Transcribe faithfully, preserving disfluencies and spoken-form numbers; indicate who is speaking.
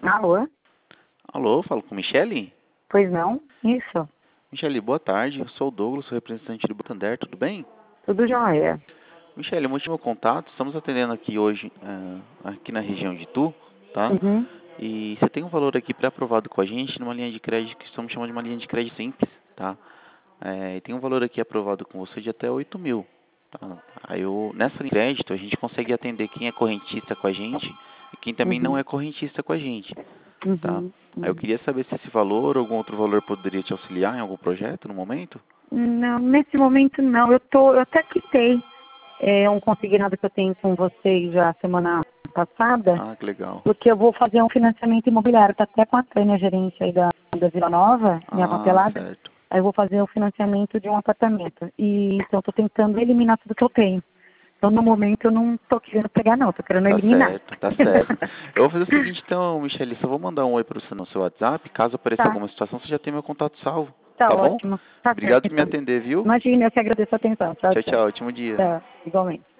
Speaker 1: Alô?
Speaker 2: Alô, falo com Michele?
Speaker 1: Pois não? Isso.
Speaker 2: Michele, boa tarde. Eu sou o Douglas, sou representante do Santander, tudo bem?
Speaker 1: Tudo jóia.
Speaker 2: Michele, o motivo do meu contato, estamos atendendo aqui hoje, eh, aqui na região de Itu, tá?
Speaker 1: Uhum.
Speaker 2: E você tem um valor aqui pré-aprovado com a gente numa linha de crédito que estamos chamando de uma linha de crédito simples, tá? Eh, e tem um valor aqui aprovado com você de até oito mil, tá? Aí eu, nessa linha de crédito a gente consegue atender quem é correntista com a gente e quem também não
Speaker 1: Uhum.
Speaker 2: é correntista com a gente, tá?
Speaker 1: Uhum.
Speaker 2: Aí eu
Speaker 1: Uhum.
Speaker 2: queria saber se esse valor ou algum outro valor poderia te auxiliar em algum projeto no momento?
Speaker 1: Não, nesse momento não. Eu tô, eu até quitei é, um consignado que eu tenho com vocês já semana passada,
Speaker 2: Ah, que legal.
Speaker 1: porque eu vou fazer um financiamento imobiliário. Tá até com a Tânia, gerente aí da, da Vila Nova, minha
Speaker 2: Ah,
Speaker 1: papelada.
Speaker 2: certo.
Speaker 1: Aí eu vou fazer o financiamento de um apartamento. E então estou tentando eliminar tudo que eu tenho. Então no momento eu não estou querendo pegar não, estou querendo
Speaker 2: Tá
Speaker 1: eliminar.
Speaker 2: certo, tá certo. Eu vou fazer o seguinte então, Michele, só vou mandar um oi para você no seu WhatsApp, caso apareça
Speaker 1: Tá.
Speaker 2: alguma situação, você já tem meu contato salvo,
Speaker 1: Tá
Speaker 2: tá bom?
Speaker 1: ótimo. Tá certo,
Speaker 2: Obrigado por me
Speaker 1: então.
Speaker 2: atender, viu?
Speaker 1: Imagina, eu que agradeço a atenção. Tchau,
Speaker 2: Tchau,
Speaker 1: tchau.
Speaker 2: tchau, ótimo dia.
Speaker 1: Tchau, igualmente.